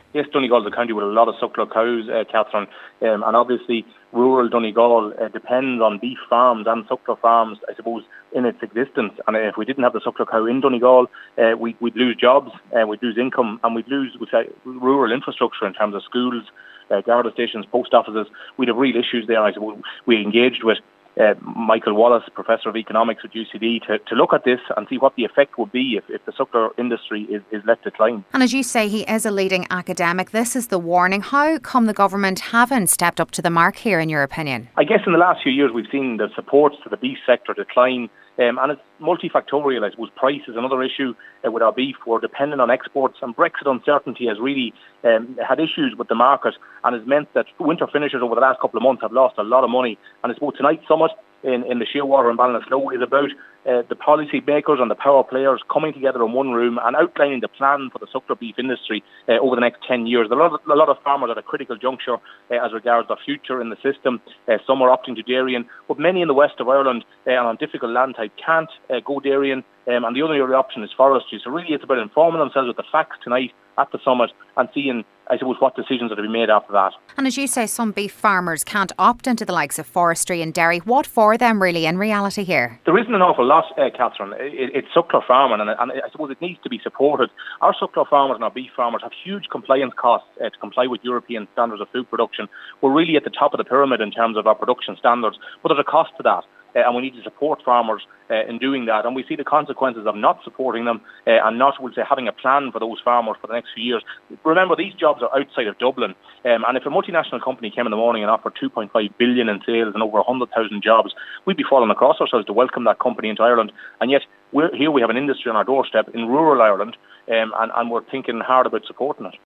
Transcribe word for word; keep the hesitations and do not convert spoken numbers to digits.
yes, Donegal is a county with a lot of suckler cows, uh, Catherine, um, and obviously rural Donegal uh, depends on beef farms and suckler farms, I suppose, in its existence. And if we didn't have the suckler cow in Donegal, uh, we, we'd lose jobs, uh, we'd lose income, and we'd lose we'd say, rural infrastructure in terms of schools, uh, Garda stations, post offices. We'd have real issues there. I suppose we engaged with Uh, Michael Wallace, Professor of Economics at U C D, to, to look at this and see what the effect would be if, if the suckler industry is, is let decline. And as you say, he is a leading academic. This is the warning. How come the government haven't stepped up to the mark here, in your opinion? I guess in the last few years we've seen the supports to the beef sector decline, um, and it's multifactorial. I suppose price is another issue uh, with our beef. We're dependent on exports, and Brexit uncertainty has really um, had issues with the market and has meant that winter finishers over the last couple of months have lost a lot of money. And I suppose tonight's summit in, in the Shearwater and Ballinasloe is about uh, the policy makers and the power players coming together in one room and outlining the plan for the suckler beef industry uh, over the next ten years. There are a lot of, a lot of farmers at a critical juncture uh, as regards their future in the system. Uh, some are opting to dairying, but many in the west of Ireland uh, and on difficult land type can't uh, go dairying, um, and the only other option is forestry. So really it's about informing themselves with the facts tonight at the summit and seeing, I suppose, what decisions are to be made after that. And as you say, some beef farmers can't opt into the likes of forestry and dairy. What for them really in reality here? There isn't an awful lot, uh, Catherine. It, it's suckler farming, and, and I suppose it needs to be supported. Our suckler farmers and our beef farmers have huge compliance costs uh, to comply with European standards of food production. We're really at the top of the pyramid in terms of our production standards, but there's a cost to that. Uh, and we need to support farmers uh, in doing that. And we see the consequences of not supporting them uh, and not, we'll say, having a plan for those farmers for the next few years. Remember, these jobs are outside of Dublin. Um, and if a multinational company came in the morning and offered two point five billion dollars in sales and over one hundred thousand jobs, we'd be falling across ourselves to welcome that company into Ireland. And yet, we're, here we have an industry on our doorstep in rural Ireland, um, and, and we're thinking hard about supporting it.